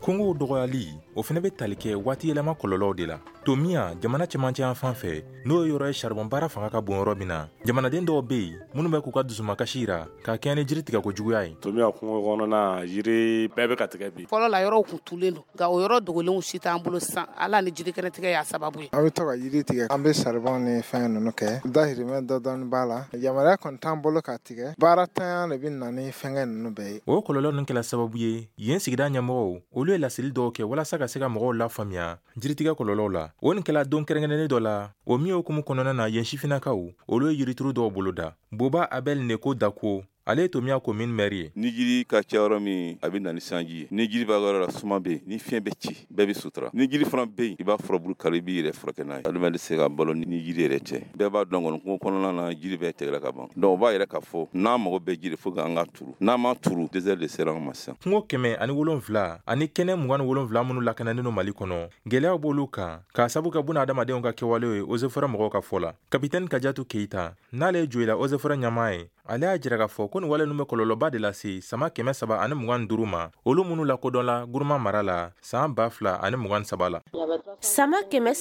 Kongo dɔgɔyali o fɛnɛ bɛ tali kɛ waati yɛlɛma kɔlɔlɔw de la. Tomiya jamana cɛmancɛ yan fan fɛ n'o ye yɔrɔ ye charbon baara fanga ka bon yɔrɔ min na, jamanaden dɔw bɛ yen minnu bɛ k'u ka dusumakasi yira k'a kɛɲɛ ni jiri tigɛ ko juguya ye. Tomiya kungo kɔnɔna yiri bɛɛ bɛ ka tigɛ bi. Fɔlɔ la yɔrɔw kun tulen don nka o yɔrɔ dogolenw si t'an bolo sisan ala ni jiri kɛnɛ tigɛ y'a sababu ye. An bɛ to ka yiri tigɛ an bɛ charbon ni fɛn ninnu kɛ dahirimɛ dɔɔni b'a la yamaruya kɔni t'an bolo ka tigɛ baara tanya de bɛ na ni fɛngɛ ninnu bɛɛ ye. O kɔlɔlɔ ninnu kɛla sababu ye yen sigida ɲɛmɔgɔw olu ye laseli dɔw kɛ walasa ka se ka mɔgɔw lafaamuya jiritigɛ kɔlɔlɔw la. O nin kɛla don kɛrɛnkɛrɛnnen dɔ la o min hukumu kɔnɔna na yen sifinnakaw olu ye yirituru dɔw boloda. Boba Abel Neko Dako ale ye Tomiya commune maire ye. Ni jiri ka ca yɔrɔ min a bɛ na ni sanji ye, ni jiri b'a yɔrɔ la suma bɛ yen, ni fiɲɛ bɛ ci bɛɛ bɛ sutura. Ni jiri fana bɛ yen i b'a furabulu kari i b'i yɛrɛ furakɛ n'a ye. Adamaden tɛ se ka balo ni jiri yɛrɛ tɛ. Bɛɛ b'a dɔn kɔni kungo kɔnɔna na jiri bɛɛ tigɛla ka ban. Donc o b'a yɛrɛ k'a fɔ n'an mago bɛ jiri fo k'an ka turu. N'an ma turu désert de sera an ma sisan. Kungo 107 ani kɛnɛ 27 minnu lakanalen don Mali kɔnɔ gɛlɛyaw b'olu kan k'a sabu kɛ buna adamadenw ka kɛwalew ye eaux et forêts mɔgɔw ka fɔ la. Capitaine Kadiatu Keita n'ale ye joyila eaux et forêts ɲɛmaa ye ale y'a jira k'a fɔ ko nin wale ninnu bɛ kɔlɔlɔba de lase sama 325 ma olu minnu lakodɔn la Guruma mara la san 2023 la. Sama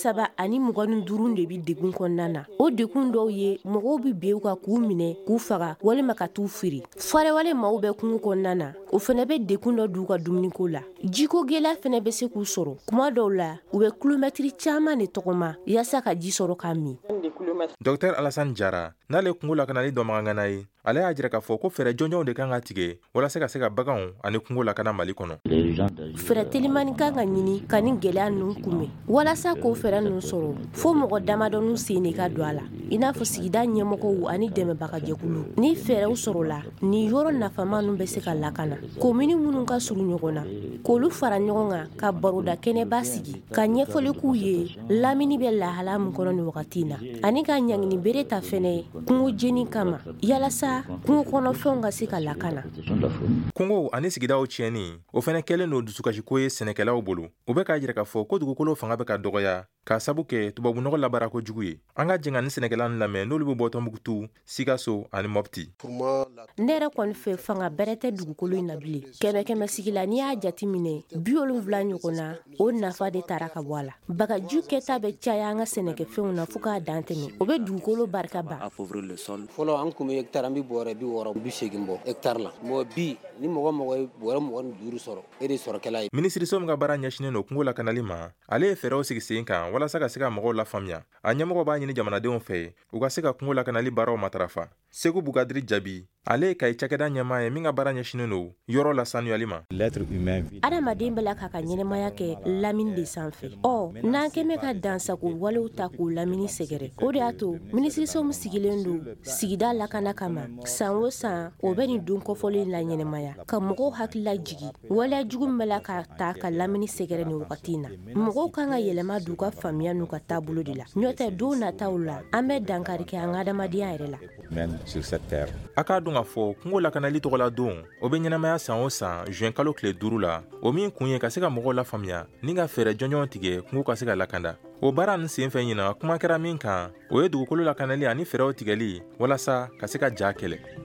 325 de bi degun kɔnɔna na. O degun dɔw ye mɔgɔw bi bin u kan k'u minɛ k'u faga walima ka t'u firi. Farewale maaw bɛ kungo kɔnɔna na o fɛnɛ bɛ degun dɔ d'u ka dumuniko la. Jiko gɛlɛya fɛnɛ bɛ se k'u sɔrɔ. Kuma dɔw la u bɛ kilomɛtiri caman de tɔgɔma yaasa ka ji sɔrɔ ka min. Dr Alassane Jara n'ale kungo lakanali dɔmagangana ye ale y'a jira k'a fɔ ko fɛɛrɛ jɔnjɔnw de kan ka tigɛ walasa ka se ka baganw ani kungo lakana Mali kɔnɔ. Fɛɛrɛ telimani kan ka ɲini ka nin gɛlɛya ninnu kunbɛn walasa k'o fɛɛrɛ ninnu sɔrɔ fo mɔgɔ damadɔnu sen de ka don a la i n'a fɔ sigida ɲɛmɔgɔw ani dɛmɛbagajɛkulu. Ni fɛɛrɛw sɔrɔla ni yɔrɔ nafama ninnu bɛ se ka lakana. Komini minnu ka surun ɲɔgɔn na k'olu fara ɲɔgɔn kan ka baroda kɛnɛba sigi ka ɲɛfɔli k'u ye lamini bɛ lahala min kɔnɔ nin wagati na ani ka ɲangini bere ta fɛnɛ kungo jeni kama yalasa kungo kɔnɔfɛnw ka se ka lakana. Kungo ani sigidaw tiɲɛni o fɛnɛ kɛlen don dusukasiko ye sɛnɛkɛlaw bolo. U bɛ k'a jira k'a fɔ ko dugukolo fanga bɛ ka dɔgɔya k'a sabu kɛ tubabunɔgɔ labaara kojugu ye. An ka jɛn ka ni sɛnɛkɛla ninnu lamɛn n'olu bɛ bɔ Tɔnbukutu, Sikaso ani Mopti. Ne yɛrɛ kɔni fɛ fanga bɛrɛ tɛ dugukolo in na bilen. Kɛmɛ sigi la n'i y'a jati minɛ 70 ɲɔgɔn na o nafa de taara ka bɔ a la. Bagaju kɛta bɛ caya an ka sɛnɛkɛfɛnw na fo k'a dan tɛmɛ. O bɛ dugukolo barika ban. Fɔlɔ an kun bɛ hectare an bɛ bɔrɛ 60 bɔ hectare la. Mɔgɔ bi ni mɔgɔ ye bɔrɛ 25 sɔrɔ e de sɔrɔkɛla ye. Minisiriso min ka baara ɲɛsinen don kungo lakanali ma ale ye fɛɛrɛw sigi sen kan walasa ka se ka mɔgɔw lafaamuya. A ɲɛmɔgɔ b'a ɲini jamanadenw fɛ u ka se ka kungo lakanali baaraw matarafa. Segu Bukadiri Jabi ale ye Kayi cakɛda ɲɛmaa ye min ka baara ɲɛsinen don yɔrɔ la sanuyali ma. Adamaden bɛ la k'a ka ɲɛnɛmaya kɛ lamini de sanfɛ. N'an kɛmɛ ka dansago walew ta k'o lamini sɛgɛrɛ. O de y'a to minisiriso min sigilen don sigida lakana kama san o san o bɛ nin don kɔfɔlen la ɲɛnɛmaya ka mɔgɔw hakilila jigi waleya jugu min bɛ la ka ta ka lamini sɛgɛrɛ nin wagati na. Mɔgɔw kan ka yɛlɛma d'u ka faamuya n'u ka taabolo de la. Ɲɔtɛ don nataw la an bɛ dankari kɛ an ka adamadenya yɛrɛ la. A k'a dɔn k'a fɔ kungo lakanali tɔgɔla don o bɛ ɲɛnamaya san o san juin kalo tile 5 la o min kun ye ka se ka mɔgɔw lafaamuya ni ka fɛɛrɛ jɔnjɔn tigɛ kungo ka se ka lakanda. O baara nin sen fɛ ɲina kuma kɛra min kan o ye dugukolo lakanali ani fɛɛrɛw tigɛli walasa ka se ka ja kɛlɛ.